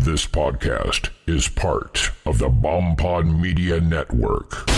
This podcast is part of the BombPod Media Network.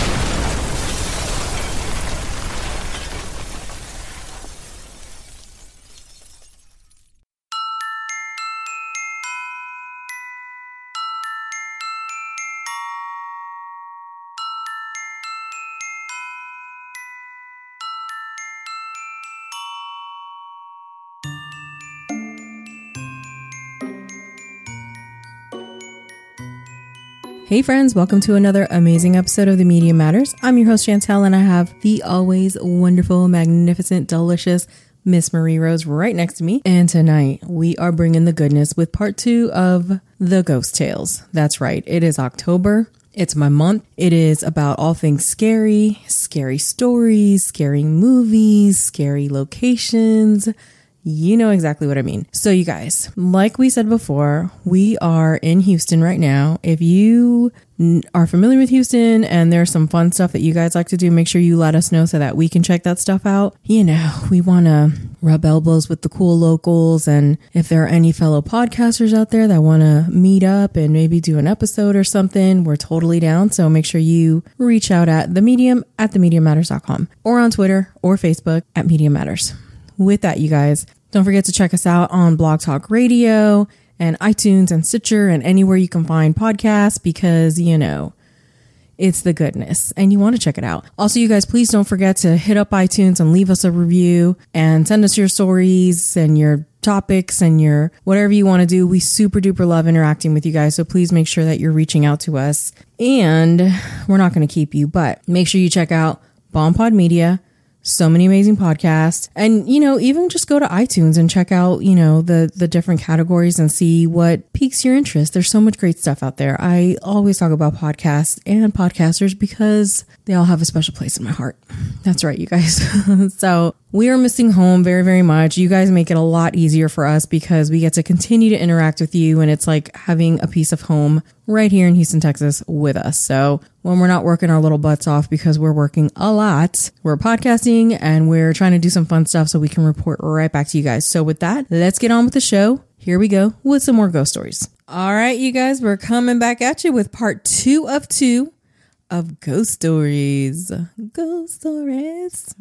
Hey friends, welcome to another amazing episode of The Media Matters. I'm your host Chantel, and I have the always wonderful, magnificent, delicious Miss Marie Rose right next to me. And tonight we are bringing the goodness with part 2 of The Ghost Tales. That's right, it is October. It's my month. It is about all things scary, scary stories, scary movies, scary locations. You know exactly what I mean. So you guys, like we said before, we are in Houston right now. If you are familiar with Houston and there's some fun stuff that you guys like to do, make sure you let us know so that we can check that stuff out. You know, we want to rub elbows with the cool locals. And if there are any fellow podcasters out there that want to meet up and maybe do an episode or something, we're totally down. So make sure you reach out at themedium@themediummatters.com or on Twitter or Facebook at Media Matters. With that, you guys, don't forget to check us out on Blog Talk Radio and iTunes and Stitcher and anywhere you can find podcasts because, you know, it's the goodness and you want to check it out. Also, you guys, please don't forget to hit up iTunes and leave us a review and send us your stories and your topics and your whatever you want to do. We super duper love interacting with you guys. So please make sure that you're reaching out to us. And we're not going to keep you, but make sure you check out BombPod Media. So many amazing podcasts. And, you know, even just go to iTunes and check out, you know, the different categories and see what piques your interest. There's so much great stuff out there. I always talk about podcasts and podcasters because they all have a special place in my heart. That's right, you guys. So we are missing home very, very much. You guys make it a lot easier for us because we get to continue to interact with you. And it's like having a piece of home right here in Houston, Texas with us. So when we're not working our little butts off because we're working a lot, we're podcasting and we're trying to do some fun stuff so we can report right back to you guys. So with that, let's get on with the show. Here we go with some more ghost stories. All right, you guys, we're coming back at you with part 2 of 2 of ghost stories. Ghost stories.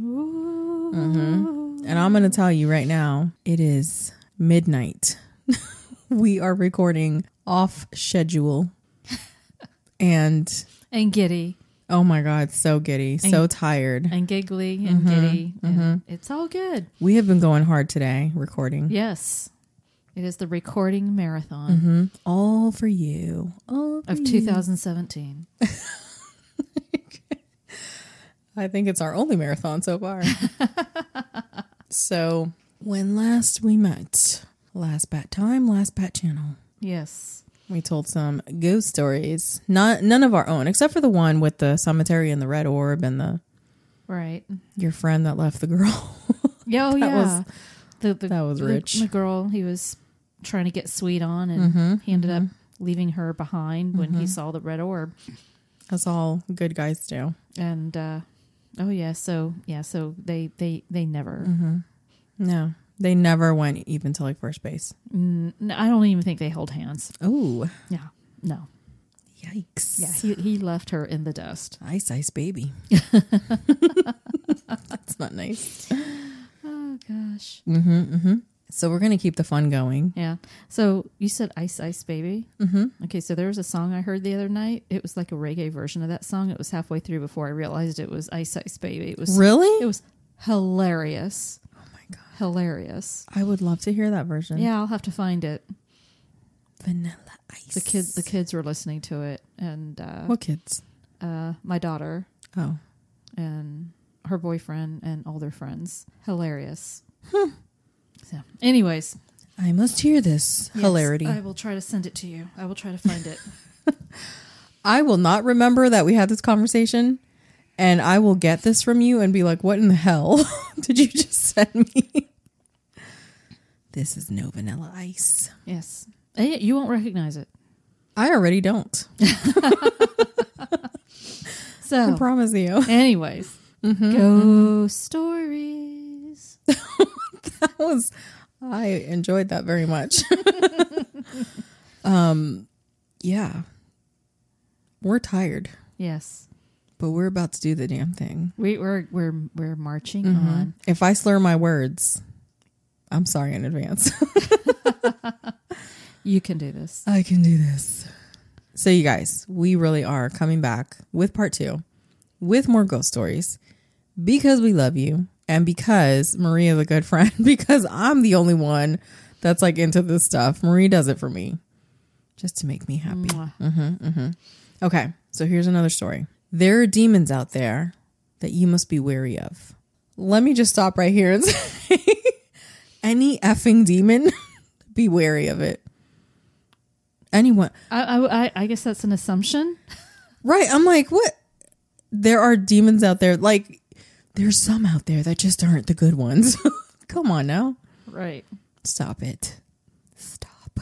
And I'm going to tell you right now, it is midnight. We are recording off schedule. And giddy. Oh my God, so giddy, so tired. And giggly and giddy. And it's all good. We have been going hard today, recording. Yes. It is the recording marathon. All for you. All for of 2017. I think it's our only marathon so far. So, when last we met, last bat time, last bat channel. Yes. We told some ghost stories. None of our own, except for the one with the cemetery and the red orb and the your friend that left the girl. That was rich. The girl he was trying to get sweet on, and he ended up leaving her behind when he saw the red orb. That's all good guys do. And so they never. No. They never went even to like first base. No, I don't even think they hold hands. Oh. Yeah. No. Yikes. Yeah, he left her in the dust. Ice baby. That's not nice. Oh, gosh. So we're going to keep the fun going. Yeah. So you said Ice Baby. Okay, so there was a song I heard the other night. It was like a reggae version of that song. It was halfway through before I realized it was Ice Baby. It was really? It was hilarious. God. Hilarious. I would love to hear that version. Yeah, I'll have to find it. Vanilla Ice. The kids were listening to it, and what kids? My daughter. Oh, and her boyfriend and all their friends. Hilarious. So, anyways, I must hear this hilarity. I will try to send it to you. I will try to find it. I will not remember that we had this conversation. And I will get this from you and be like, what in the hell did you just send me? This is no Vanilla Ice. Yes. And you won't recognize it. I already don't. So I promise you. Anyways. Ghost stories. I enjoyed that very much. Yeah. We're tired, Yes. but we're about to do the damn thing. We're marching on. If I slur my words, I'm sorry in advance. You can do this. I can do this. So you guys, we really are coming back with part 2 with more ghost stories because we love you and because Maria's a good friend, because I'm the only one that's like into this stuff. Marie does it for me just to make me happy. Okay, so here's another story. There are demons out there that you must be wary of. Let me just stop right here and say any effing demon, be wary of it. Anyone. I guess that's an assumption. Right. I'm like, what? There are demons out there. Like, there's some out there that just aren't the good ones. Come on now. Right. Stop it. Stop.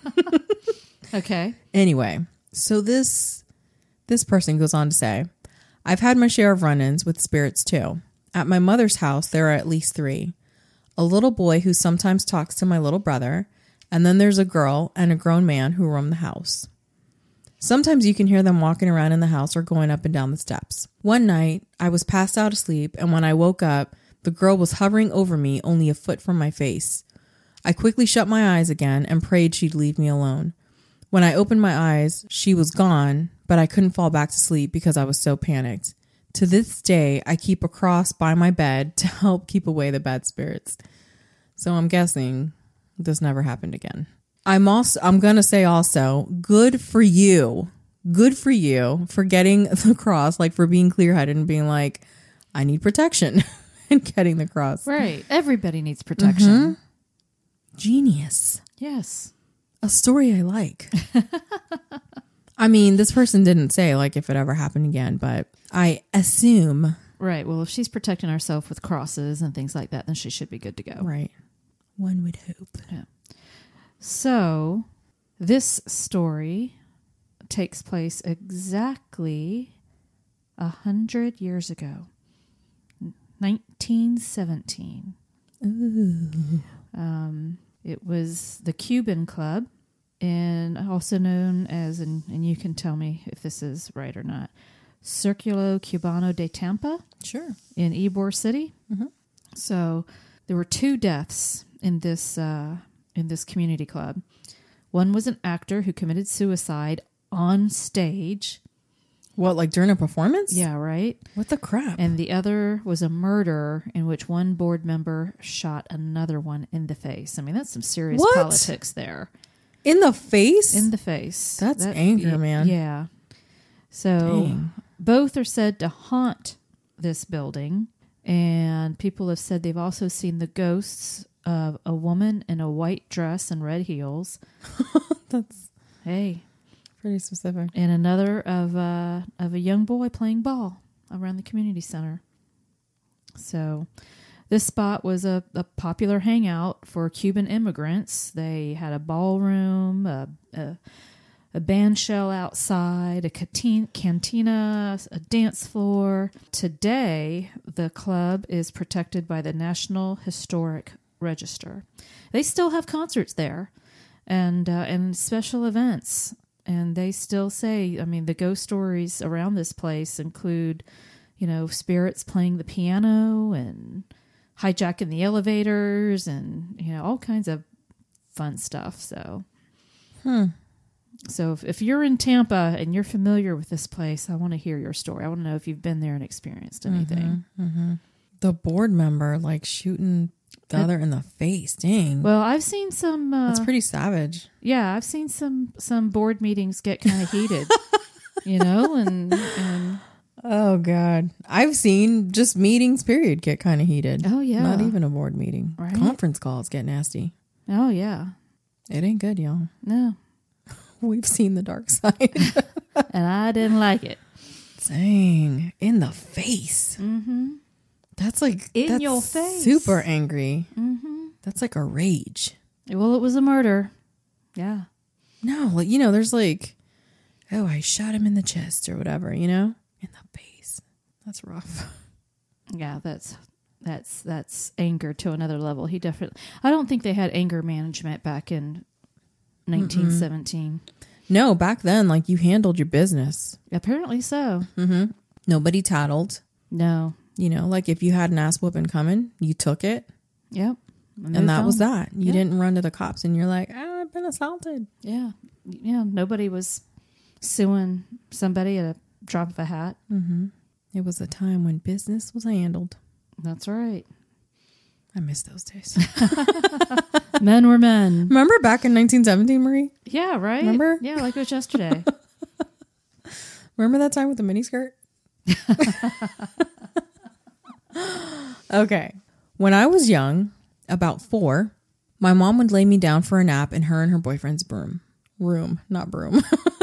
Okay. Anyway, so this person goes on to say, I've had my share of run-ins with spirits too. At my mother's house, there are at least 3. A little boy who sometimes talks to my little brother, and then there's a girl and a grown man who roam the house. Sometimes you can hear them walking around in the house or going up and down the steps. One night, I was passed out asleep, and when I woke up, the girl was hovering over me only a foot from my face. I quickly shut my eyes again and prayed she'd leave me alone. When I opened my eyes, she was gone, but I couldn't fall back to sleep because I was so panicked. To this day, I keep a cross by my bed to help keep away the bad spirits. So I'm guessing this never happened again. I'm going to say also, good for you. Good for you for getting the cross, like for being clear-headed and being like, I need protection and getting the cross. Right. Everybody needs protection. Genius. Yes. A story I like. I mean, this person didn't say like if it ever happened again, but I assume. Right. Well, if she's protecting herself with crosses and things like that, then she should be good to go. Right. One would hope. Yeah. So this story takes place exactly 100 years ago, 1917. Ooh. It was the Cuban Club, and also known as, and you can tell me if this is right or not, Circulo Cubano de Tampa. Sure. In Ybor City. So there were 2 deaths in this community club. One was an actor who committed suicide on stage. What, like during a performance? Yeah, right. What the crap? And the other was a murder in which one board member shot another one in the face. I mean, that's some serious politics there. In the face? In the face. That's anger, man. Yeah. So both are said to haunt this building, and people have said they've also seen the ghosts of a woman in a white dress and red heels. That's pretty specific. And another of a young boy playing ball around the community center. So this spot was a popular hangout for Cuban immigrants. They had a ballroom, a band shell outside, a cantina, a dance floor. Today, the club is protected by the National Historic Register. They still have concerts there and special events. And they still say, I mean, the ghost stories around this place include, spirits playing the piano and hijacking the elevators and, all kinds of fun stuff. So, So if you're in Tampa and you're familiar with this place, I want to hear your story. I want to know if you've been there and experienced anything. The board member like shooting the other in the face. Dang. Well, I've seen some. That's pretty savage. Yeah, I've seen some board meetings get kind of heated. And oh God, I've seen just meetings. Period get kind of heated. Oh yeah, not even a board meeting. Right? Conference calls get nasty. Oh yeah, it ain't good, y'all. No. We've seen the dark side. And I didn't like it. Dang. In the face. That's like... In your face. Super angry. That's like a rage. Well, it was a murder. Yeah. No, like, there's like... Oh, I shot him in the chest or whatever, In the face. That's rough. Yeah, that's anger to another level. He definitely... I don't think they had anger management back in 1917. No, back then, like, you handled your business. Apparently so. Nobody tattled. No. You know, like if you had an ass whooping coming, you took it. Yep. And that was that. You Yeah. didn't run to the cops and you're like, I've been assaulted. Yeah. Yeah. Nobody was suing somebody at a drop of a hat. It was a time when business was handled. That's right. I miss those days. Men were men. Remember back in 1917, Marie? Yeah, right? Remember? Yeah, like it was yesterday. Remember that time with the miniskirt? Okay. When I was young, about 4, my mom would lay me down for a nap in her and her boyfriend's room, not broom.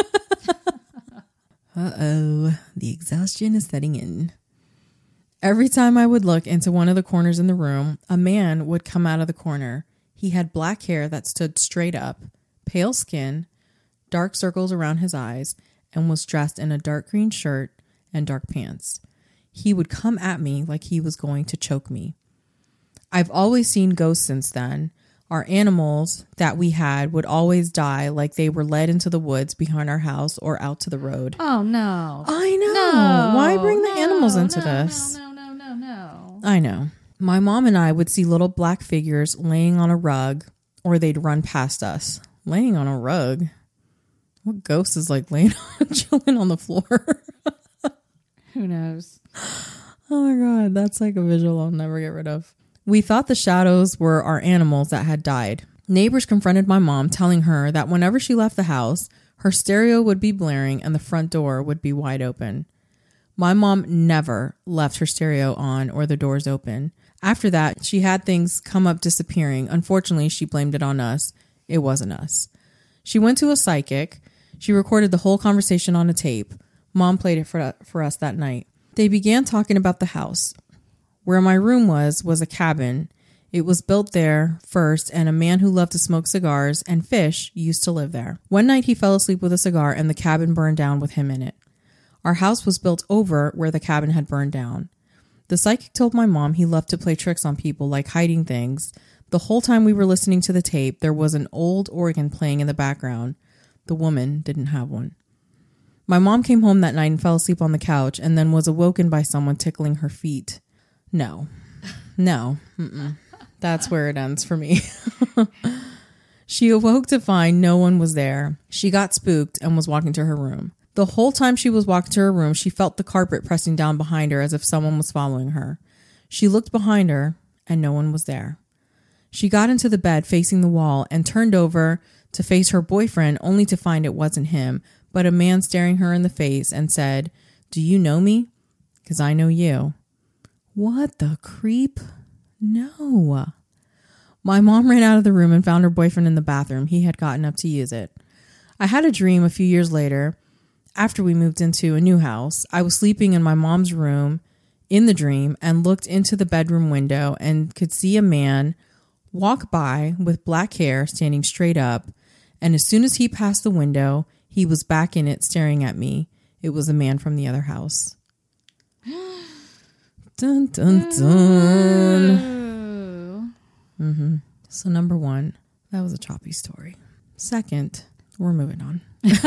Uh-oh, the exhaustion is setting in. Every time I would look into one of the corners in the room, a man would come out of the corner. He had black hair that stood straight up, pale skin, dark circles around his eyes, and was dressed in a dark green shirt and dark pants. He would come at me like he was going to choke me. I've always seen ghosts since then. Our animals that we had would always die like they were led into the woods behind our house or out to the road. Oh, no. I know. No. Why bring the animals into this? No. I know. My mom and I would see little black figures laying on a rug, or they'd run past us. Laying on a rug? What ghost is like laying chilling on the floor? Who knows? Oh my God, that's like a visual I'll never get rid of. We thought the shadows were our animals that had died. Neighbors confronted my mom, telling her that whenever she left the house, her stereo would be blaring and the front door would be wide open. My mom never left her stereo on or the doors open. After that, she had things come up disappearing. Unfortunately, she blamed it on us. It wasn't us. She went to a psychic. She recorded the whole conversation on a tape. Mom played it for us that night. They began talking about the house. Where my room was a cabin. It was built there first, and a man who loved to smoke cigars and fish used to live there. One night he fell asleep with a cigar and the cabin burned down with him in it. Our house was built over where the cabin had burned down. The psychic told my mom he loved to play tricks on people, like hiding things. The whole time we were listening to the tape, there was an old organ playing in the background. The woman didn't have one. My mom came home that night and fell asleep on the couch and then was awoken by someone tickling her feet. No. That's where it ends for me. She awoke to find no one was there. She got spooked and was walking to her room. The whole time she was walking to her room, she felt the carpet pressing down behind her as if someone was following her. She looked behind her and no one was there. She got into the bed facing the wall and turned over to face her boyfriend, only to find it wasn't him, but a man staring her in the face and said, "Do you know me? 'Cause I know you." What the creep? No. My mom ran out of the room and found her boyfriend in the bathroom. He had gotten up to use it. I had a dream a few years later, after we moved into a new house. I was sleeping in my mom's room in the dream and looked into the bedroom window and could see a man walk by with black hair standing straight up. And as soon as he passed the window, he was back in it staring at me. It was a man from the other house. Dun, dun, dun. So number 1, that was a choppy story. Second, we're moving on.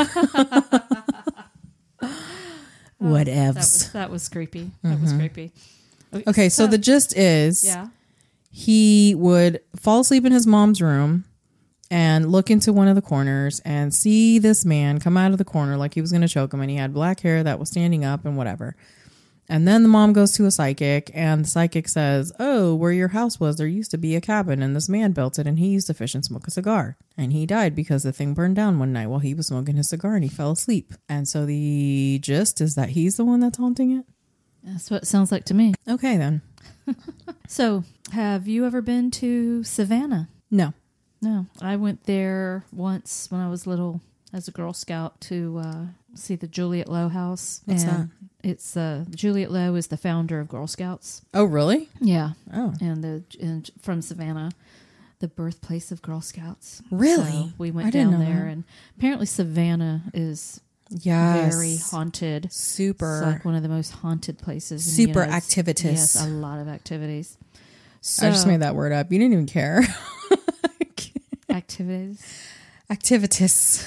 Whatevs. That was creepy. That was creepy. Okay, so the gist is Yeah. he would fall asleep in his mom's room and look into one of the corners and see this man come out of the corner like he was going to choke him, and he had black hair that was standing up and whatever. And then the mom goes to a psychic, and the psychic says, "Oh, where your house was, there used to be a cabin, and this man built it, and he used to fish and smoke a cigar. And he died because the thing burned down one night while he was smoking his cigar, and he fell asleep." And so the gist is that he's the one that's haunting it? That's what it sounds like to me. Okay, then. So, have you ever been to Savannah? No. No. I went there once when I was little as a Girl Scout to see the Juliet Lowe house. What's that? It's Juliet Lowe is the founder of Girl Scouts. Oh, really? Yeah. Oh. And from Savannah, the birthplace of Girl Scouts. Really? So we I went didn't down know there, that. and apparently Savannah is Yes. very haunted. Super. It's like one of the most haunted places. in the Super United States. activitous. Yes, a lot of activities. So, I just made that word up. You didn't even care. activities. Activities.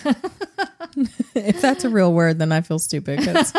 If that's a real word, then I feel stupid because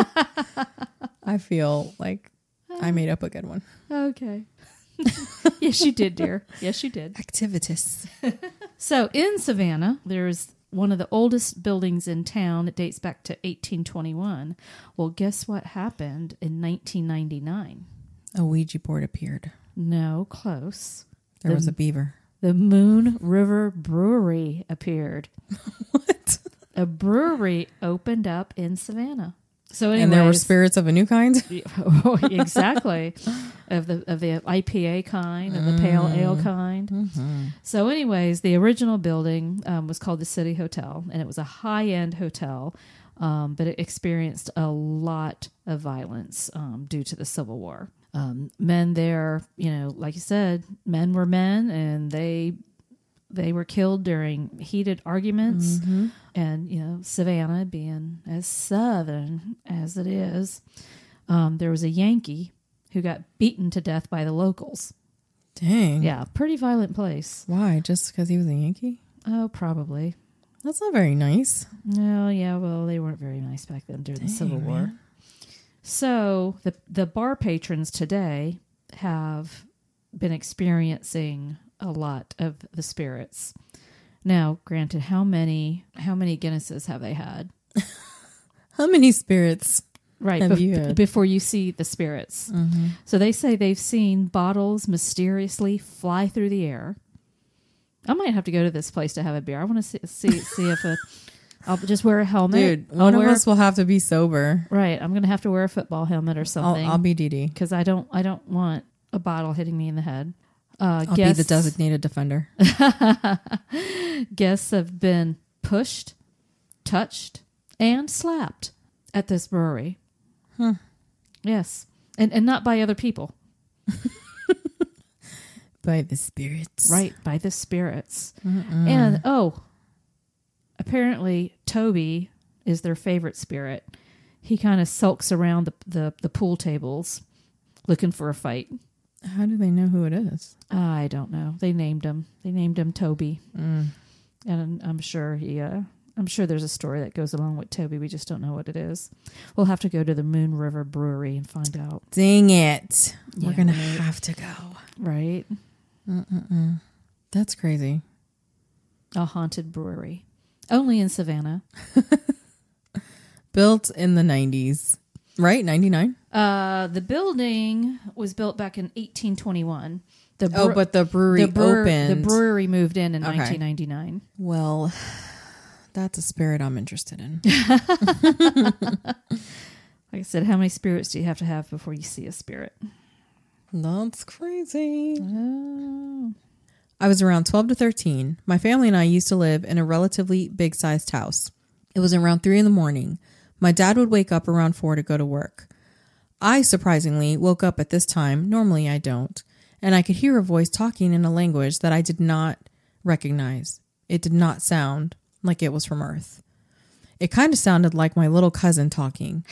I feel like I made up a good one. Okay. Yes, you did, dear. Yes, you did. Activities. So in Savannah, there's one of the oldest buildings in town. It dates back to 1821. Well, guess what happened in 1999? A Ouija board appeared. No, close. There was a beaver. The Moon River Brewery appeared. What? A brewery opened up in Savannah. So anyways, And there were spirits of a new kind? Exactly. of the IPA kind, of the pale ale kind. Mm-hmm. So anyways, the original building was called the City Hotel, and it was a high-end hotel, but it experienced a lot of violence due to the Civil War. Men there, like you said, men were men, and they were killed during heated arguments. Mm-hmm. And, Savannah being as southern as it is, there was a Yankee who got beaten to death by the locals. Dang. Yeah, pretty violent place. Why? Just because he was a Yankee? Oh, probably. That's not very nice. No, yeah, well, they weren't very nice back then during the Civil War. Man. So the bar patrons today have been experiencing a lot of the spirits. Now, granted, how many Guinnesses have they had? How many spirits Right, you had? Before you see the spirits. Mm-hmm. So they say they've seen bottles mysteriously fly through the air. I might have to go to this place to have a beer. I want to see if I'll just wear a helmet. Dude, one of us will have to be sober. Right, I'm going to have to wear a football helmet or something. I'll be Dee Dee. Because I don't want a bottle hitting me in the head. I'll be the designated defender. Guests have been pushed, touched, and slapped at this brewery. Huh. Yes. And not by other people. By the spirits. Right, by the spirits. Mm-mm. And, apparently Toby is their favorite spirit. He kind of sulks around the pool tables looking for a fight. How do they know who it is? I don't know. They named him. They named him Toby. Mm. And I'm sure I'm sure there's a story that goes along with Toby. We just don't know what it is. We'll have to go to the Moon River Brewery and find out. Dang it. Yeah, we're going to have to go. Right. That's crazy. A haunted brewery. Only in Savannah. Built in the 90s. Right? 99? The building was built back in 1821. But the brewery opened. The brewery moved in 1999. Well, that's a spirit I'm interested in. Like I said, how many spirits do you have to have before you see a spirit? That's crazy. Oh. I was around 12 to 13. My family and I used to live in a relatively big-sized house. It was around 3 a.m. My dad would wake up around 4 to go to work. I, surprisingly, woke up at this time. Normally I don't. And I could hear a voice talking in a language that I did not recognize. It did not sound like it was from Earth. It kind of sounded like my little cousin talking.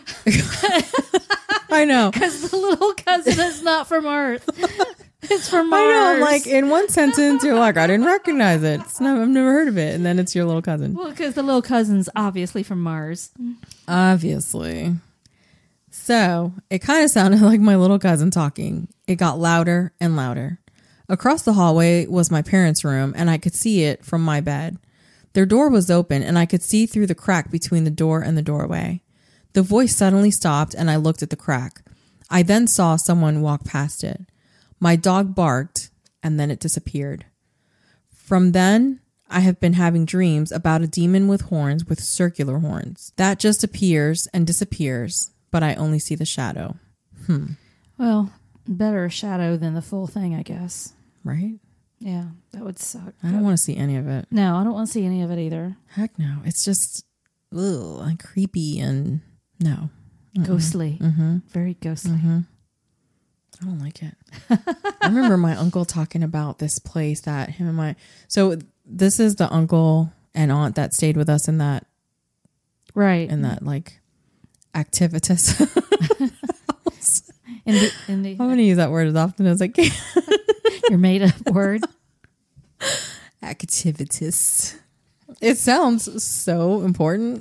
I know. Because the little cousin is not from Earth. It's from Mars. I know, like in one sentence, you're like, I didn't recognize it. I've never heard of it. And then it's your little cousin. Well, because the little cousin's obviously from Mars. Obviously. So it kind of sounded like my little cousin talking. It got louder and louder. Across the hallway was my parents' room, and I could see it from my bed. Their door was open, and I could see through the crack between the door and the doorway. The voice suddenly stopped, and I looked at the crack. I then saw someone walk past it. My dog barked, and then it disappeared. From then, I have been having dreams about a demon with horns, with circular horns. That just appears and disappears, but I only see the shadow. Well, better a shadow than the full thing, I guess. Right? Yeah, that would suck. I don't want to see any of it. No, I don't want to see any of it either. Heck no. It's just like creepy and no. Ghostly. Mm-hmm. Very ghostly. Mm-hmm. I don't like it. I remember my uncle talking about this place that him and my... So this is the uncle and aunt that stayed with us in that... Right. In that, like, activitas house. In the, I'm going to use that word as often as I can. Your made-up word? Activitas. It sounds so important,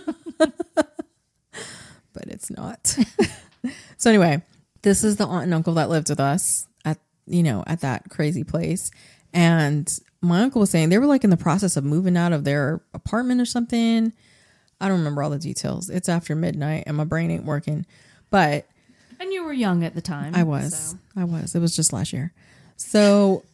but it's not. So anyway, this is the aunt and uncle that lived with us at that crazy place. And my uncle was saying they were like in the process of moving out of their apartment or something. I don't remember all the details. It's after midnight and my brain ain't working. But And you were young at the time. I was. It was just last year. So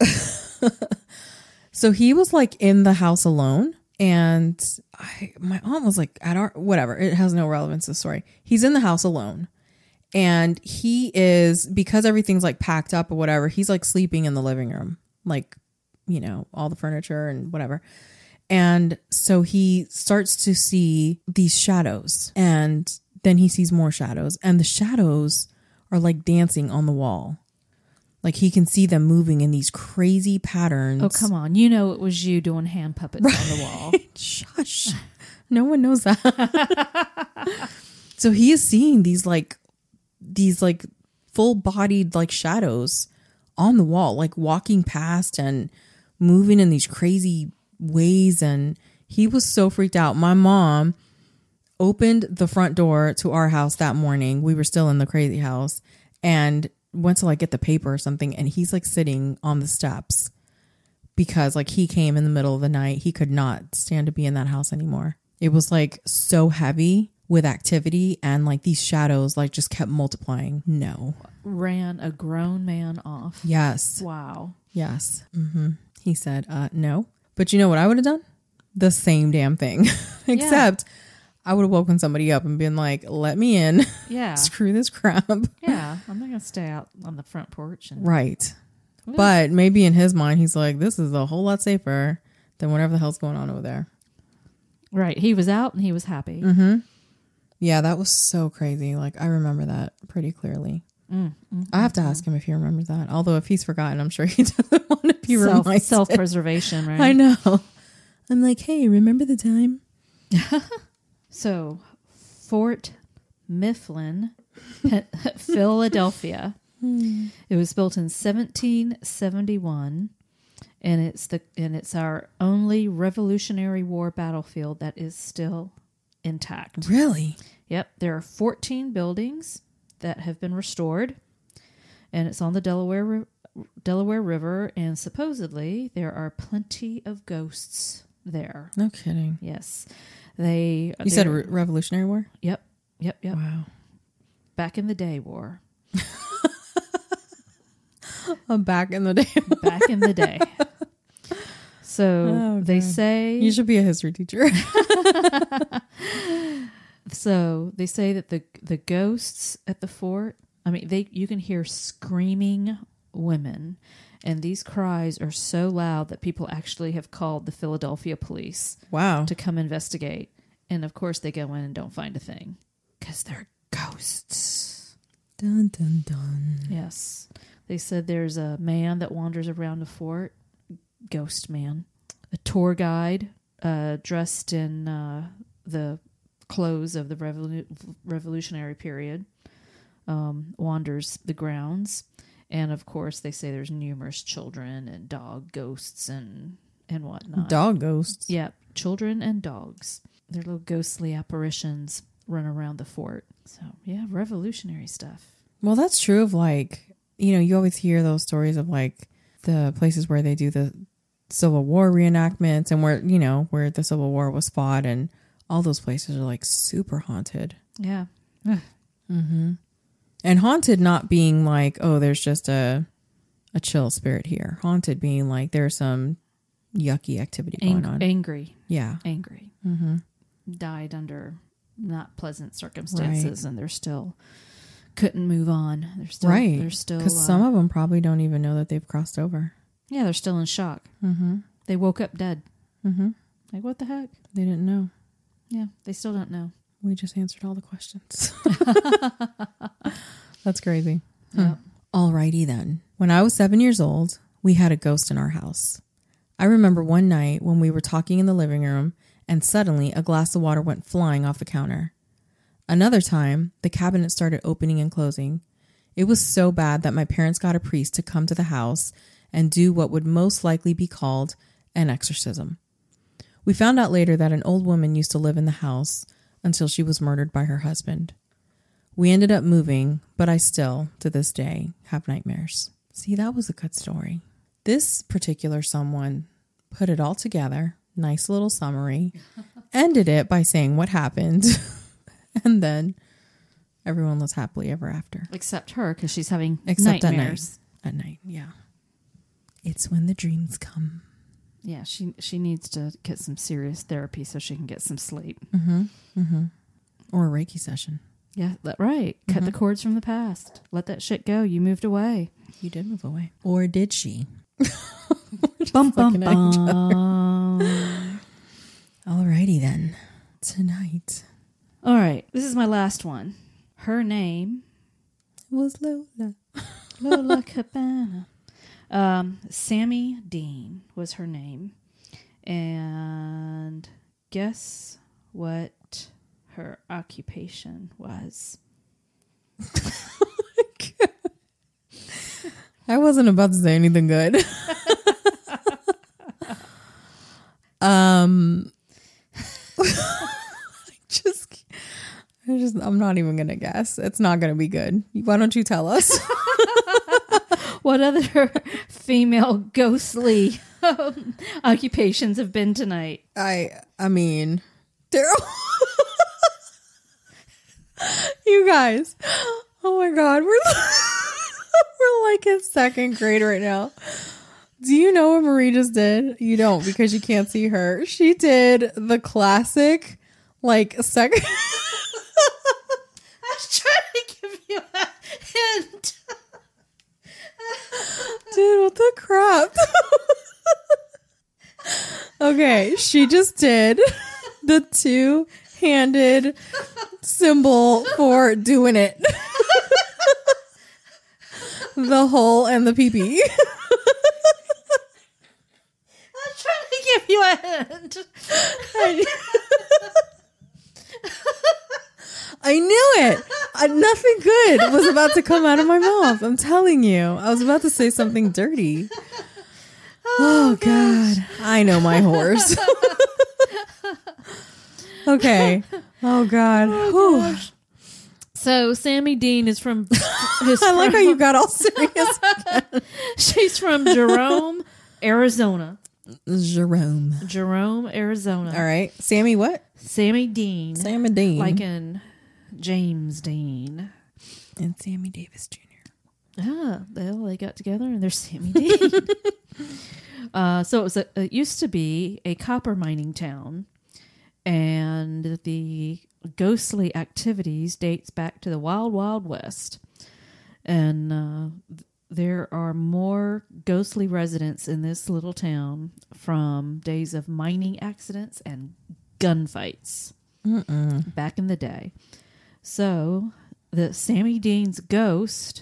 so he was like in the house alone. And my aunt was like at our, whatever. It has no relevance to the story. He's in the house alone. And he is, because everything's like packed up or whatever, he's like sleeping in the living room. Like, all the furniture and whatever. And so he starts to see these shadows. And then he sees more shadows. And the shadows are like dancing on the wall. Like he can see them moving in these crazy patterns. Oh, come on. You know it was you doing hand puppets on the wall. Shush. No one knows that. So he is seeing these full-bodied like shadows on the wall, like walking past and moving in these crazy ways. And he was so freaked out. My mom opened the front door to our house that morning. We were still in the crazy house and went to like get the paper or something. And he's like sitting on the steps because like he came in the middle of the night. He could not stand to be in that house anymore. It was like so heavy with activity and like these shadows like just kept multiplying. No. Ran a grown man off. Yes. Wow. Yes. Mm-hmm. He said, no. But you know what I would have done? The same damn thing. Except I would have woken somebody up and been like, let me in. Yeah. Screw this crap. Yeah. I'm not going to stay out on the front porch. Right. But maybe in his mind, he's like, this is a whole lot safer than whatever the hell's going on over there. Right. He was out and he was happy. Mm-hmm. Yeah, that was so crazy. Like, I remember that pretty clearly. I have to ask him if he remembers that. Although if he's forgotten, I'm sure he doesn't want to be reminded. Self-preservation, right? I know. I'm like, hey, remember the time? So, Fort Mifflin, Philadelphia. It was built in 1771, and it's our only Revolutionary War battlefield that is still intact. Really? Yep. There are 14 buildings that have been restored, and it's on the Delaware River, and supposedly there are plenty of ghosts there. No kidding. Yes. You said Revolutionary War? Yep. Wow. Back in the day war. Back in the day. Back in the day. So they say... You should be a history teacher. So they say that the ghosts at the fort, I mean, you can hear screaming women, and these cries are so loud that people actually have called the Philadelphia police. Wow. To come investigate. And of course they go in and don't find a thing because they're ghosts. Dun, dun, dun. Yes. They said there's a man that wanders around the fort, ghost man. A tour guide dressed in the clothes of the revolutionary period wanders the grounds. And of course they say there's numerous children and dog ghosts and whatnot. Dog ghosts? Yep. Children and dogs. Their little ghostly apparitions run around the fort. So yeah, revolutionary stuff. Well, that's true of like, you always hear those stories of like the places where they do the Civil War reenactments and where the Civil War was fought, and all those places are like super haunted. Yeah. Mm-hmm. And haunted not being like, oh, there's just a chill spirit here. Haunted being like there's some yucky activity going on. Angry. Yeah. Angry. Mm-hmm. Died under not pleasant circumstances, right. And they're still couldn't move on. They're still right. They're still because some of them probably don't even know that they've crossed over. Yeah, they're still in shock. Mm-hmm. They woke up dead. Mm-hmm. Like, what the heck? They didn't know. Yeah, they still don't know. We just answered all the questions. That's crazy. Yep. Alrighty then. When I was 7 years old, we had a ghost in our house. I remember one night when we were talking in the living room and suddenly a glass of water went flying off the counter. Another time, the cabinet started opening and closing. It was so bad that my parents got a priest to come to the house and do what would most likely be called an exorcism. We found out later that an old woman used to live in the house until she was murdered by her husband. We ended up moving, but I still, to this day, have nightmares. See, that was a good story. This particular someone put it all together, nice little summary, ended it by saying what happened, and then everyone was happily ever after. Except her, because she's having Except nightmares. At night, yeah. It's when the dreams come. Yeah, she needs to get some serious therapy so she can get some sleep. Or a Reiki session. Yeah, right. Cut the cords from the past. Let that shit go. You moved away. You did move away. Or did she? Bum, bum, Fucking at each bum. Alrighty then. Tonight All right, this is my last one. Her name, was Lola. Lola Cabana. Sammy Dean was her name. And guess what her occupation was? I wasn't about to say anything good. I'm not even gonna guess. It's not gonna be good. Why don't you tell us? What other female ghostly occupations have been tonight? I mean, Daryl. You guys. Oh my God, we're like in second grade right now. Do you know what Marie just did? You don't, because you can't see her. She did the classic, like, second. I was trying to give you a hint. Dude, what the crap? Okay, she just did the two-handed symbol for doing it. The hole and the pee-pee. I'm trying to give you a hint. I knew it. Nothing good was about to come out of my mouth. I'm telling you. I was about to say something dirty. Oh God. I know my horse. Okay. Oh God. Whew. So Sammy Dean is from. I like how you got all serious. She's from Jerome, Arizona. Jerome, Arizona. All right. Sammy what? Sammy Dean. Sammy Dean. Like in James Dean. And Sammy Davis Jr. Ah, they got together and they're Sammy Dean. So it used to be a copper mining town, and the ghostly activities dates back to the Wild Wild West, and there are more ghostly residents in this little town from days of mining accidents and gunfights back in the day. So the Sammy Dean's ghost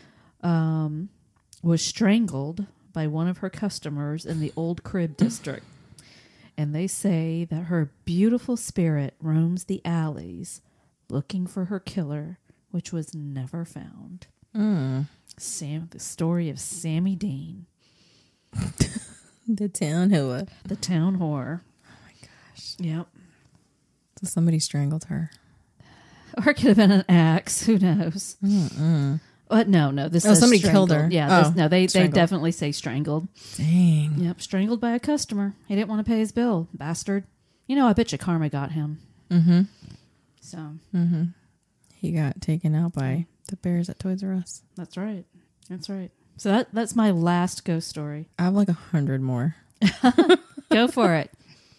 was strangled by one of her customers in the Old Crib district. And they say that her beautiful spirit roams the alleys looking for her killer, which was never found. The story of Sammy Dean. The town whore. The town whore. Oh my gosh. Yep. So somebody strangled her. Or it could have been an axe. Who knows? But no. This says somebody strangled. killed her. Yeah. They strangled. definitely say strangled. Dang. Yep. Strangled by a customer. He didn't want to pay his bill. Bastard. You know, I bet you karma got him. So. He got taken out by the bears at Toys R Us. That's right. So that's my last ghost story. I have like 100 more. Go for it.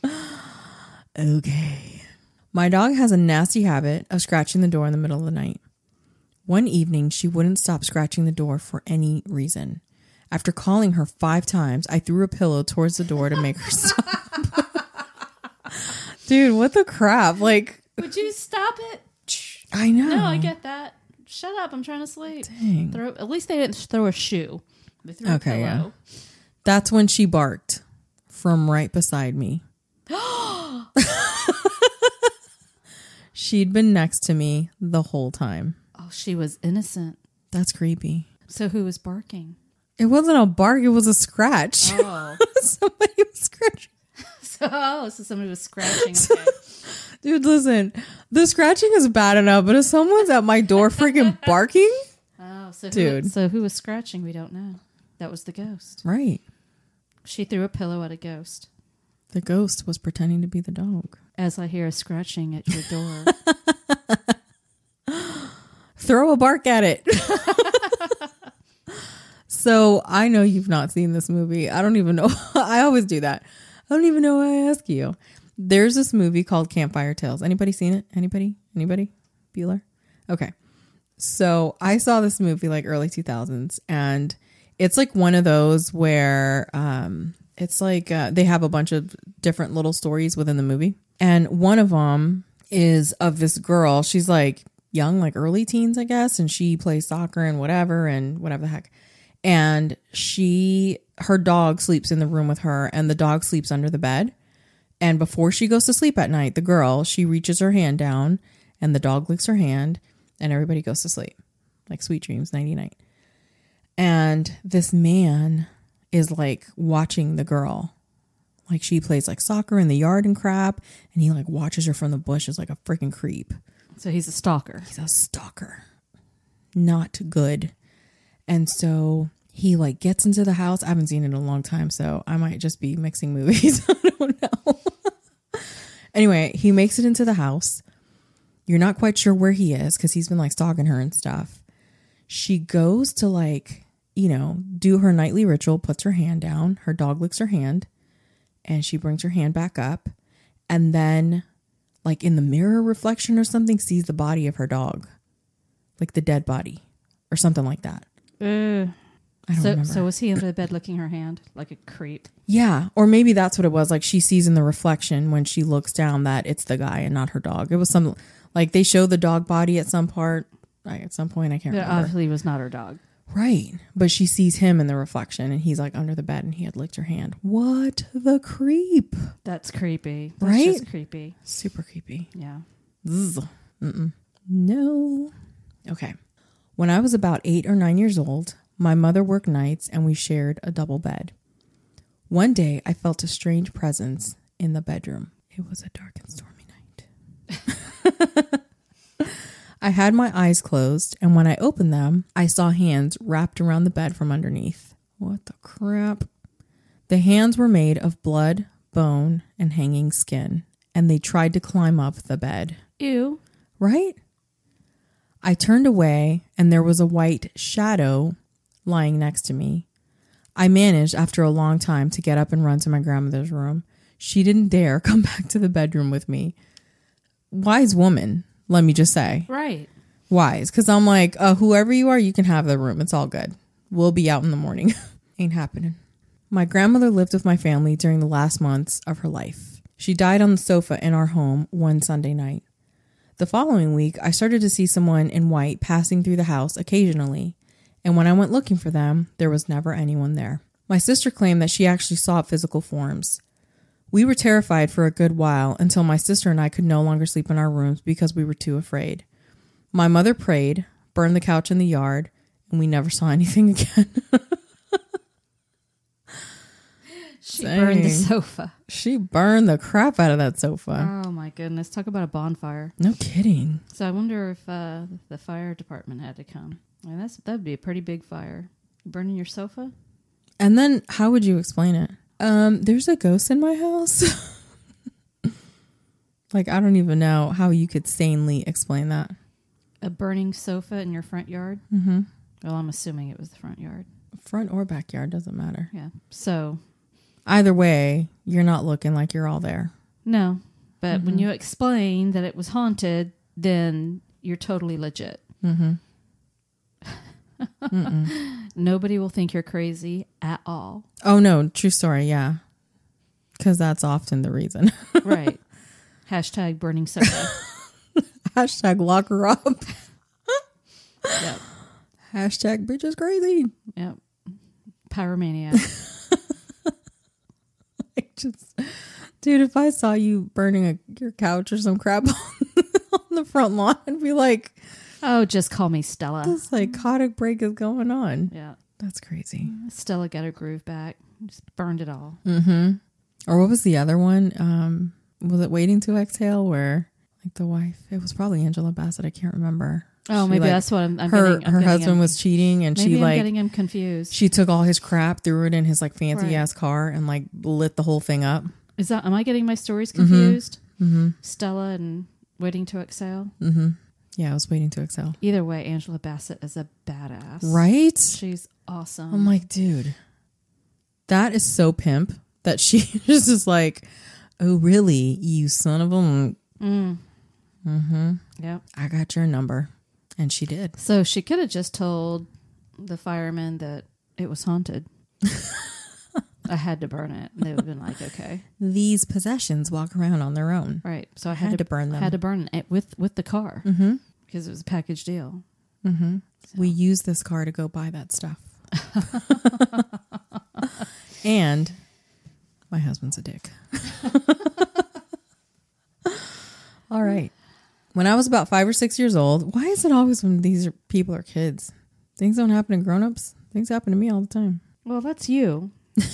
Okay. My dog has a nasty habit of scratching the door in the middle of the night. One evening, she wouldn't stop scratching the door for any reason. After calling her 5 times, I threw a pillow towards the door to make her stop. Dude, what the crap? Like, Would you stop it? I know. No, I get that. Shut up. I'm trying to sleep. Dang. At least they didn't throw a shoe. They threw a pillow. Yeah. That's when she barked from right beside me. She'd been next to me the whole time. Oh, she was innocent. That's creepy. So who was barking? It wasn't a bark. It was a scratch. Oh. Somebody was scratching. So somebody was scratching. Okay. Dude, listen, the scratching is bad enough, but if someone's at my door freaking barking, Oh, so dude. who was scratching? We don't know. That was the ghost. right? She threw a pillow at a ghost. The ghost was pretending to be the dog. As I hear a scratching at your door. Throw a bark at it. So I know you've not seen this movie. I don't even know. I always do that. I don't even know why I ask you. There's this movie called Campfire Tales. Anybody seen it? Anybody? Bueller? Okay. So I saw this movie like early 2000s, and it's like one of those where it's like they have a bunch of different little stories within the movie. And one of them is of this girl. She's like young, like early teens, I guess. And she plays soccer and whatever the heck. And her dog sleeps in the room with her, and the dog sleeps under the bed. And before she goes to sleep at night, the girl, she reaches her hand down and the dog licks her hand and everybody goes to sleep. Like sweet dreams, nighty night. And this man is like watching the girl. Like she plays like soccer in the yard and crap. And he like watches her from the bushes like a freaking creep. So he's a stalker. He's a stalker. Not good. And so he like gets into the house. I haven't seen it in a long time, so I might just be mixing movies. I don't know. Anyway, he makes it into the house. You're not quite sure where he is because he's been like stalking her and stuff. She goes to like, do her nightly ritual, puts her hand down. Her dog licks her hand and she brings her hand back up. And then like in the mirror reflection or something, sees the body of her dog, like the dead body or something like that. I don't remember. So was he under the bed licking her hand like a creep? Yeah. Or maybe that's what it was. Like she sees in the reflection when she looks down that it's the guy and not her dog. It was some, like they show the dog body at some point. I can't remember. Obviously was not her dog. Right. But she sees him in the reflection and he's like under the bed and he had licked her hand. What the creep? That's creepy. That's right? just creepy. Super creepy. Yeah. No. Okay. When I was about 8 or 9 years old, my mother worked nights and we shared a double bed. One day I felt a strange presence in the bedroom. It was a dark and stormy night. I had my eyes closed, and when I opened them, I saw hands wrapped around the bed from underneath. What the crap? The hands were made of blood, bone, and hanging skin, and they tried to climb up the bed. Ew. Right? I turned away, and there was a white shadow lying next to me. I managed, after a long time, to get up and run to my grandmother's room. She didn't dare come back to the bedroom with me. Wise woman, let me just say. Right. Wise. Because I'm like, whoever you are, you can have the room. It's all good. We'll be out in the morning. Ain't happening. My grandmother lived with my family during the last months of her life. She died on the sofa in our home one Sunday night. The following week, I started to see someone in white passing through the house occasionally. And when I went looking for them, there was never anyone there. My sister claimed that she actually saw physical forms. We were terrified for a good while until my sister and I could no longer sleep in our rooms because we were too afraid. My mother prayed, burned the couch in the yard, and we never saw anything again. She burned the sofa. She burned the crap out of that sofa. Oh my goodness. Talk about a bonfire. No kidding. So I wonder if the fire department had to come. I mean, that'd be a pretty big fire. Burning your sofa? And then how would you explain it? There's a ghost in my house. Like, I don't even know how you could sanely explain that. A burning sofa in your front yard? Mm-hmm. Well, I'm assuming it was the front yard. Front or backyard, doesn't matter. Yeah. So either way, you're not looking like you're all there. no. But when you explain that it was haunted, then you're totally legit. Mm-hmm. Nobody will think you're crazy at all. Oh, no. True story. Yeah. Because that's often the reason. Right. Hashtag burning sofa. Hashtag lock her up. Yep. Hashtag bitch is crazy. Yep. Pyromaniac. Dude, if I saw you burning your couch or some crap on the front lawn, I'd be like, Oh, just call me Stella. this psychotic break is going on. Yeah. That's crazy. Stella got her groove back. Just burned it all. Mm-hmm. Or what was the other one? Was it Waiting to Exhale where like the wife, it was probably Angela Bassett. I can't remember. Oh, maybe that's what I'm her getting. Her husband was cheating and maybe she I'm like getting him confused. She took all his crap, threw it in his like fancy ass car and like lit the whole thing up. Am I getting my stories confused? Mm-hmm. Stella and Waiting to Exhale? Mm-hmm. Yeah, I was Waiting to Exhale. Either way, Angela Bassett is a badass. Right? She's awesome. I'm like, dude, that is so pimp that she just is like, oh, really? You son of a... Mm-hmm. Yep. I got your number. And she did. So she could have just told the firemen that it was haunted. I had to burn it. They would have been like, okay. These possessions walk around on their own. Right. So I had to burn them. I had to burn it with the car. Mm-hmm. Because it was a package deal. Mm-hmm. So. We used this car to go buy that stuff. And my husband's a dick. All right. When I was about 5 or 6 years old, why is it always when these people are kids? Things don't happen to grown-ups. Things happen to me all the time. Well, that's you.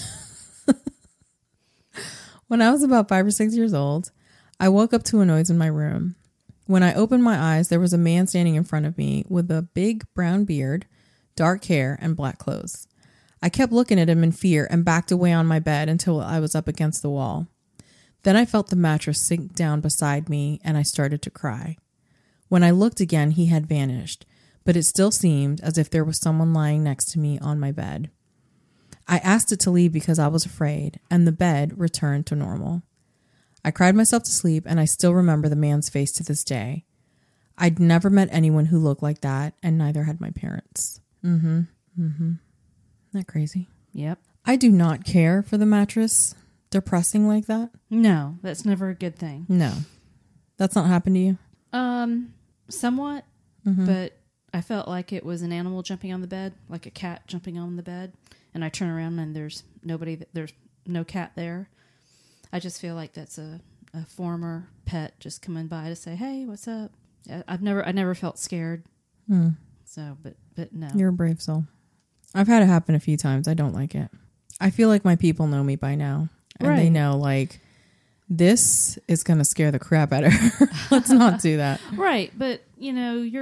When I was about 5 or 6 years old, I woke up to a noise in my room. When I opened my eyes, there was a man standing in front of me with a big brown beard, dark hair, and black clothes. I kept looking at him in fear and backed away on my bed until I was up against the wall. Then I felt the mattress sink down beside me and I started to cry. When I looked again, he had vanished, but it still seemed as if there was someone lying next to me on my bed. I asked it to leave because I was afraid, and the bed returned to normal. I cried myself to sleep, and I still remember the man's face to this day. I'd never met anyone who looked like that, and neither had my parents. Mm-hmm. Mm-hmm. Isn't that crazy? Yep. I do not care for the mattress depressing like that. No, that's never a good thing. No. That's not happened to you? Somewhat, but I felt like it was an animal jumping on the bed, like a cat jumping on the bed, and I turn around and there's no cat there. I just feel like that's a former pet just coming by to say, "Hey, what's up?" I never felt scared. So, but no. You're a brave soul. I've had it happen a few times. I don't like it. I feel like my people know me by now. And they know, like, this is going to scare the crap out of her. Let's not do that. Right. But, you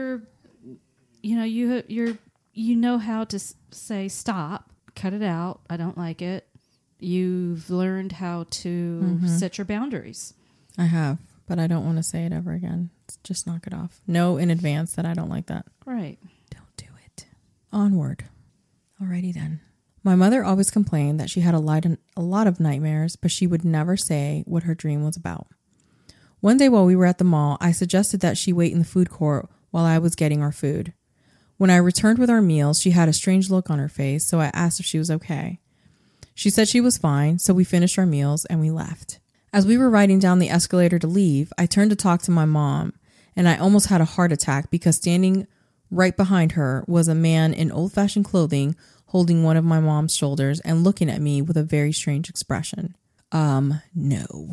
know how to say stop, cut it out. I don't like it. You've learned how to set your boundaries. I have, but I don't want to say it ever again. Just knock it off. Know in advance that I don't like that. Right. Don't do it. Onward. Alrighty then. My mother always complained that she had a lot of nightmares, but she would never say what her dream was about. One day while we were at the mall, I suggested that she wait in the food court while I was getting our food. When I returned with our meals, she had a strange look on her face, so I asked if she was okay. She said she was fine, so we finished our meals and we left. As we were riding down the escalator to leave, I turned to talk to my mom, and I almost had a heart attack because standing right behind her was a man in old-fashioned clothing holding one of my mom's shoulders and looking at me with a very strange expression. No.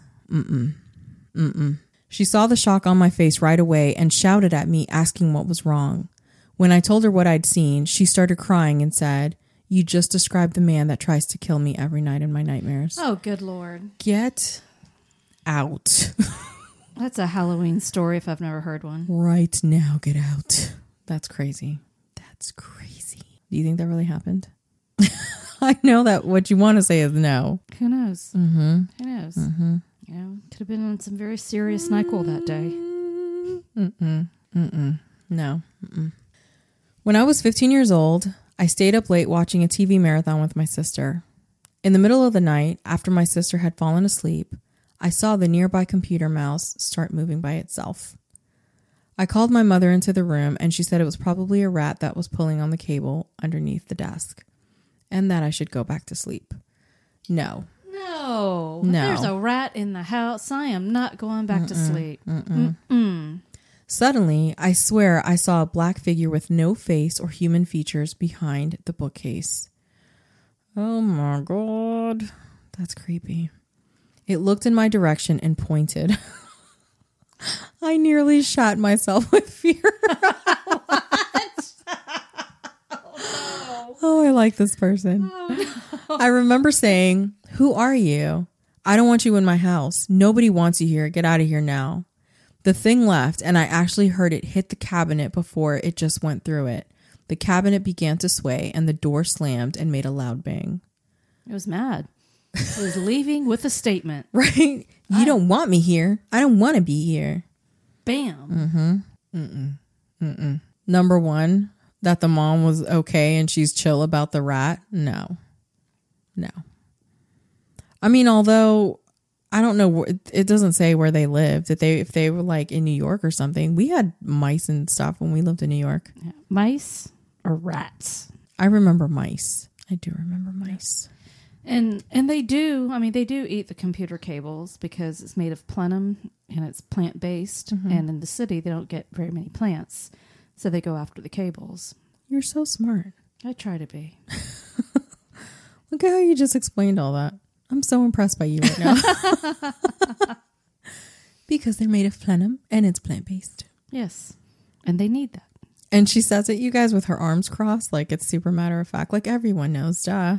She saw the shock on my face right away and shouted at me, asking what was wrong. When I told her what I'd seen, she started crying and said, "You just described the man that tries to kill me every night in my nightmares." Oh, good Lord. Get out. That's a Halloween story if I've never heard one. Right now, get out. That's crazy. That's crazy. Do you think that really happened? I know that what you want to say is no. Who knows? Who knows? You know, could have been on some very serious NyQuil that day. No. When I was 15 years old, I stayed up late watching a TV marathon with my sister. In the middle of the night, after my sister had fallen asleep, I saw the nearby computer mouse start moving by itself. I called my mother into the room and she said it was probably a rat that was pulling on the cable underneath the desk and that I should go back to sleep. No. If there's a rat in the house, I am not going back to sleep. Suddenly, I swear I saw a black figure with no face or human features behind the bookcase. Oh my God. That's creepy. It looked in my direction and pointed. I nearly shot myself with fear. Oh, I like this person. I remember saying, "Who are you?" I don't want you in my house. Nobody wants you here. Get out of here now. The thing left, and I actually heard it hit the cabinet before it just went through it. The cabinet began to sway, and the door slammed and made a loud bang. It was mad. It was leaving with a statement. Right? You don't want me here. I don't want to be here. Bam. Number one, that the mom was okay and she's chill about the rat. No. I mean, although I don't know, it doesn't say where they lived. If they were like in New York or something. We had mice and stuff when we lived in New York. Yeah. Mice or rats? I remember mice. I do remember mice. And they do eat the computer cables because it's made of plenum and it's plant-based. And in the city, they don't get very many plants. So they go after the cables. You're so smart. I try to be. Look at how you just explained all that. I'm so impressed by you right now. Because they're made of plenum and it's plant-based. Yes. And they need that. And she says it, you guys, with her arms crossed, like it's super matter of fact, like everyone knows, duh.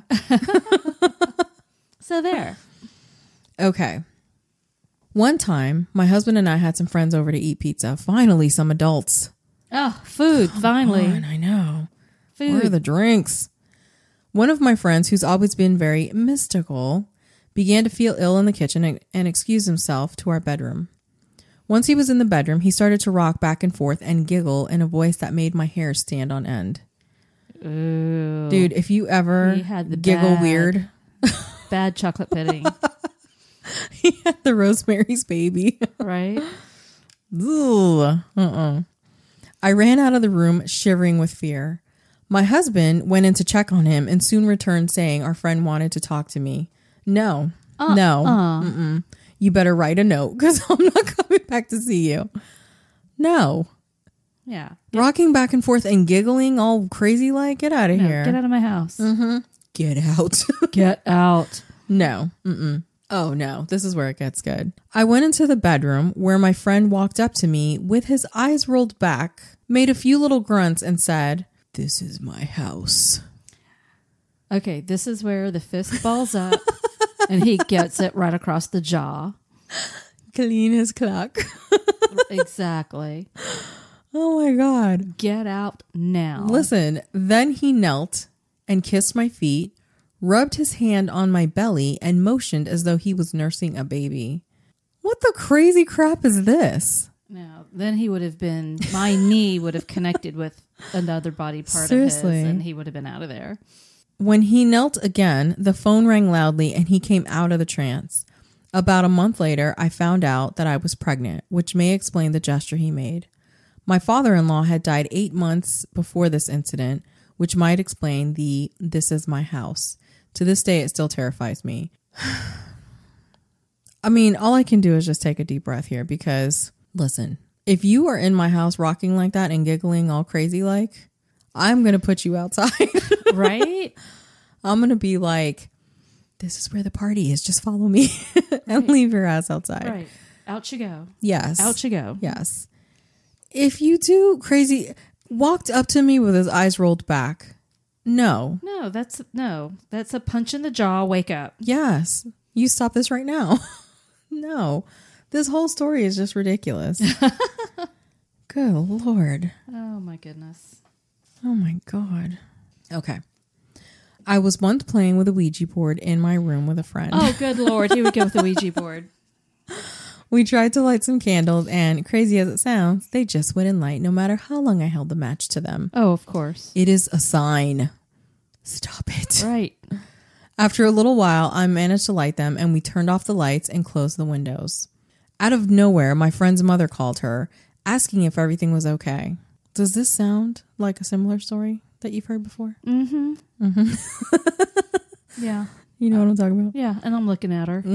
So there. Okay. One time, my husband and I had some friends over to eat pizza. Finally, some adults. Oh, food, finally. Come on, I know. Food. Where are the drinks? One of my friends, who's always been very mystical, began to feel ill in the kitchen and excused himself to our bedroom. Once he was in the bedroom, he started to rock back and forth and giggle in a voice that made my hair stand on end. Ooh. Dude, if you ever giggle weird. Bad chocolate pudding. He had the Rosemary's Baby. Right? Ugh. I ran out of the room shivering with fear. My husband went in to check on him and soon returned saying our friend wanted to talk to me. No. You better write a note because I'm not coming back to see you. No. Yeah. Rocking back and forth and giggling all crazy like, get out of here. Get out of my house. Get out. Get out. No. Oh, no. This is where it gets good. I went into the bedroom where my friend walked up to me with his eyes rolled back, made a few little grunts and said, "This is my house." Okay, this is where the fist balls up and he gets it right across the jaw. Clean as clock. Exactly. Oh my God. Get out now. Listen, then he knelt and kissed my feet, rubbed his hand on my belly, and motioned as though he was nursing a baby. What the crazy crap is this? Now, then he would have been, my knee would have connected with another body part Seriously. of his, and he would have been out of there. When he knelt again, the phone rang loudly and he came out of the trance. About a month later, I found out that I was pregnant, which may explain the gesture he made. My father-in-law had died 8 months before this incident, which might explain the "this is my house." To this day, it still terrifies me. I mean, all I can do is just take a deep breath here because, listen, if you are in my house rocking like that and giggling all crazy like, I'm going to put you outside. Right? I'm going to be like, this is where the party is. Just follow me and leave your ass outside. Right. Out you go. Yes. Out you go. Yes. If you do crazy, walked up to me with his eyes rolled back. No. No, that's a punch in the jaw. Wake up. Yes. You stop this right now. No. This whole story is just ridiculous. Good Lord. Oh my goodness. Oh my God. Okay. I was once playing with a Ouija board in my room with a friend. Oh, good Lord. Here we go with the Ouija board. We tried to light some candles, and crazy as it sounds, they just wouldn't light no matter how long I held the match to them. Oh, of course. It is a sign. Stop it. Right. After a little while, I managed to light them, and we turned off the lights and closed the windows. Out of nowhere, my friend's mother called her, asking if everything was okay. Does this sound like a similar story that you've heard before? Mm-hmm. Yeah. You know what I'm talking about? Yeah, and I'm looking at her.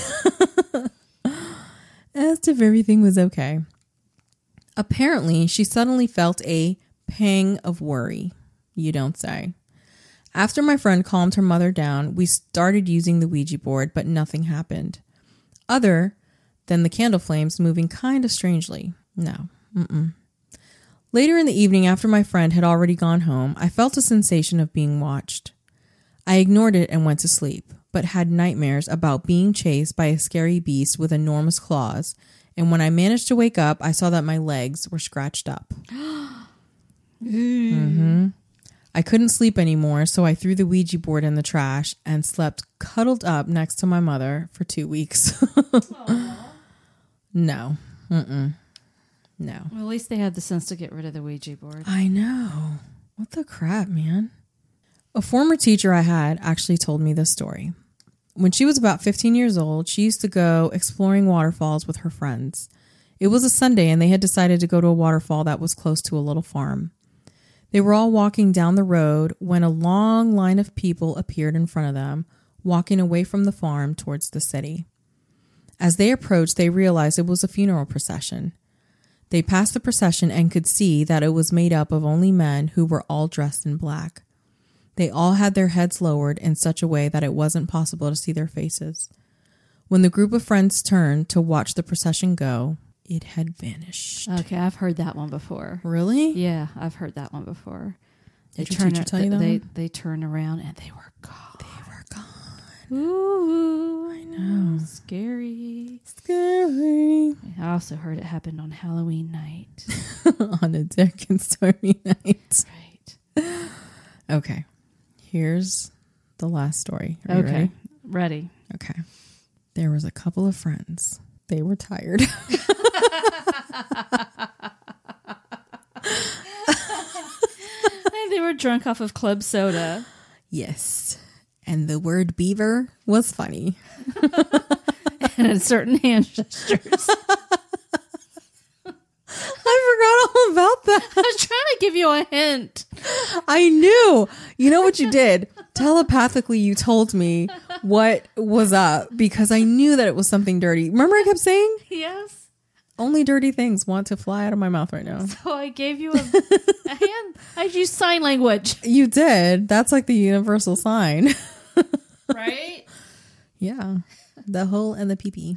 Asked if everything was okay. Apparently, she suddenly felt a pang of worry. You don't say. After my friend calmed her mother down, we started using the Ouija board, but nothing happened. Other than the candle flames moving kind of strangely. No. Later in the evening, after my friend had already gone home, I felt a sensation of being watched. I ignored it and went to sleep. but had nightmares about being chased by a scary beast with enormous claws. And when I managed to wake up, I saw that my legs were scratched up. I couldn't sleep anymore, so I threw the Ouija board in the trash and slept cuddled up next to my mother for 2 weeks. No. No. Well, at least they had the sense to get rid of the Ouija board. I know. What the crap, man? A former teacher I had actually told me this story. When she was about 15 years old, she used to go exploring waterfalls with her friends. It was a Sunday, and they had decided to go to a waterfall that was close to a little farm. They were all walking down the road when a long line of people appeared in front of them, walking away from the farm towards the city. As they approached, they realized it was a funeral procession. They passed the procession and could see that it was made up of only men who were all dressed in black. They all had their heads lowered in such a way that it wasn't possible to see their faces. When the group of friends turned to watch the procession go, it had vanished. Okay, I've heard that one before. Really? Yeah, I've heard that one before. Did your teacher tell you that one? They turned around and they were gone. Ooh, I know. Scary. I also heard it happened on Halloween night. On a dark and stormy night. Right. Okay. Here's the last story. Are you ready? Ready. Okay. There was a couple of friends. They were tired. They were drunk off of club soda. Yes. And the word beaver was funny. And certain hand gestures. I forgot all about that. I was trying to give you a hint. I knew. You know what you did? Telepathically, you told me what was up because I knew that it was something dirty. Remember I kept saying? Yes. Only dirty things want to fly out of my mouth right now. So I gave you a hand. I used sign language. You did. That's like the universal sign. Right? Yeah. The hole and the pee-pee.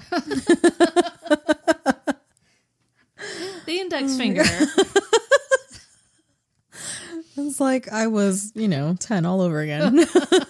The index finger. It's like I was, 10 all over again.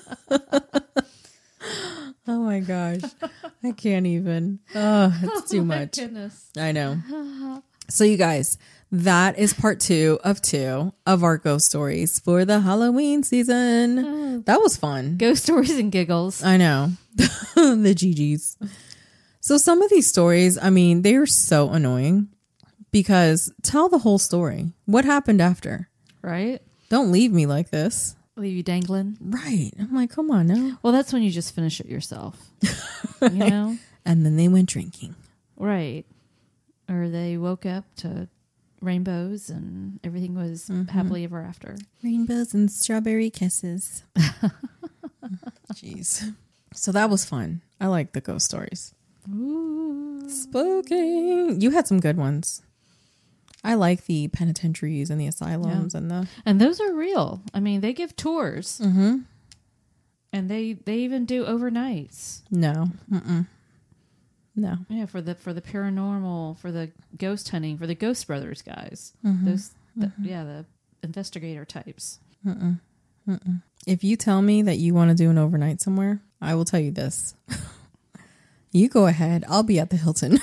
Oh my gosh. I can't even. Oh, it's too much. Goodness. I know. So you guys, that is part 2 of 2 of our ghost stories for the Halloween season. That was fun. Ghost stories and giggles. I know. The GGs. So some of these stories, they are so annoying because tell the whole story. What happened after? Right? Don't leave me like this. Leave you dangling. Right. I'm like, come on now. Well, that's when you just finish it yourself. Right. You know? And then they went drinking. Right. Or they woke up to rainbows and everything was happily ever after. Rainbows and strawberry kisses. Jeez. So that was fun. I like the ghost stories. Ooh. Spooky. You had some good ones. I like the penitentiaries and the asylums and those are real. They give tours. Mm-hmm. And they even do overnights. No. No. Yeah, for the paranormal, for the ghost hunting, for the Ghost Brothers guys. The investigator types. If you tell me that you want to do an overnight somewhere, I will tell you this. You go ahead. I'll be at the Hilton.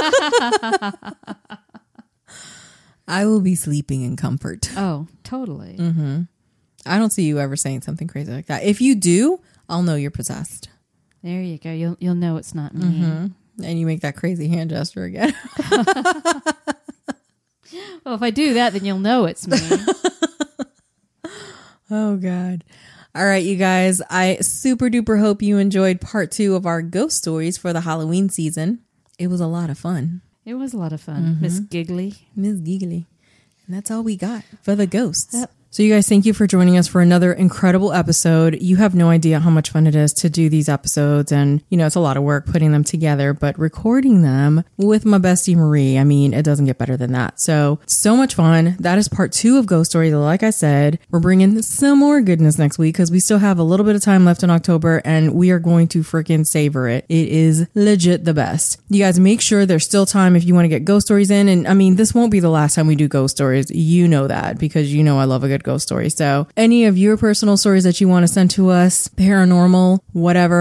I will be sleeping in comfort. Oh, totally. Mm-hmm. I don't see you ever saying something crazy like that. If you do, I'll know you're possessed. There you go. You'll know it's not me. Mm-hmm. And you make that crazy hand gesture again. Well, if I do that, then you'll know it's me. Oh, God. All right, you guys. I super duper hope you enjoyed part 2 of our ghost stories for the Halloween season. It was a lot of fun. It was a lot of fun. Miss Giggly. Miss Giggly. And that's all we got for the ghosts. Yep. So you guys, thank you for joining us for another incredible episode. You have no idea how much fun it is to do these episodes. And, it's a lot of work putting them together, but recording them with my bestie Marie, it doesn't get better than that. So much fun. That is part 2 of Ghost Stories. Like I said, we're bringing some more goodness next week because we still have a little bit of time left in October and we are going to freaking savor it. It is legit the best. You guys make sure there's still time if you want to get ghost stories in. And this won't be the last time we do ghost stories. You know that because I love a good ghost story. So any of your personal stories that you want to send to us, paranormal, whatever,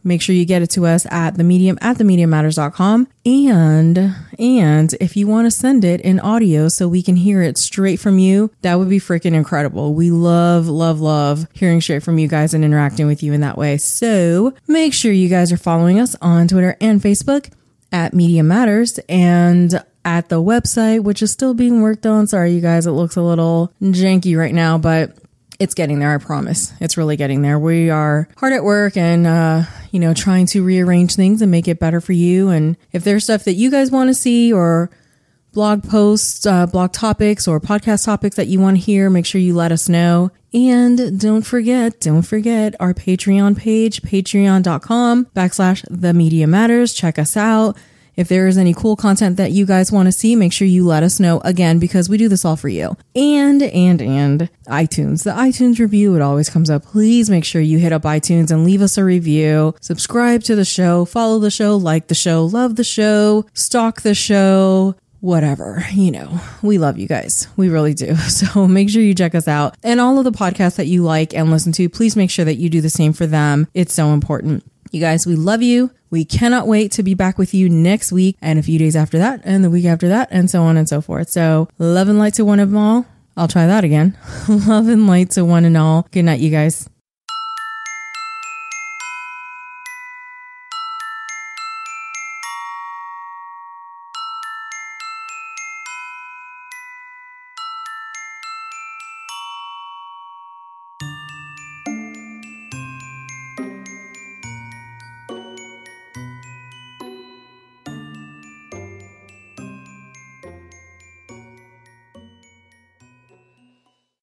make sure you get it to us at themedium@themediummatters.com. And if you want to send it in audio so we can hear it straight from you, that would be freaking incredible. We love hearing straight from you guys and interacting with you in that way. So make sure you guys are following us on Twitter and Facebook at Media Matters, and at the website, which is still being worked on. Sorry, you guys, it looks a little janky right now, but it's getting there. I promise. It's really getting there. We are hard at work and, trying to rearrange things and make it better for you. And if there's stuff that you guys want to see, or blog posts, blog topics, or podcast topics that you want to hear, make sure you let us know. And don't forget our Patreon page, patreon.com/themediamatters. Check us out. If there is any cool content that you guys want to see, make sure you let us know, again, because we do this all for you. And iTunes. The iTunes review, it always comes up. Please make sure you hit up iTunes and leave us a review. Subscribe to the show, follow the show, like the show, love the show, stalk the show, whatever. We love you guys. We really do. So make sure you check us out. And all of the podcasts that you like and listen to, please make sure that you do the same for them. It's so important. You guys, we love you. We cannot wait to be back with you next week and a few days after that and the week after that and so on and so forth. So love and light to one and all. I'll try that again. Love and light to one and all. Good night, you guys.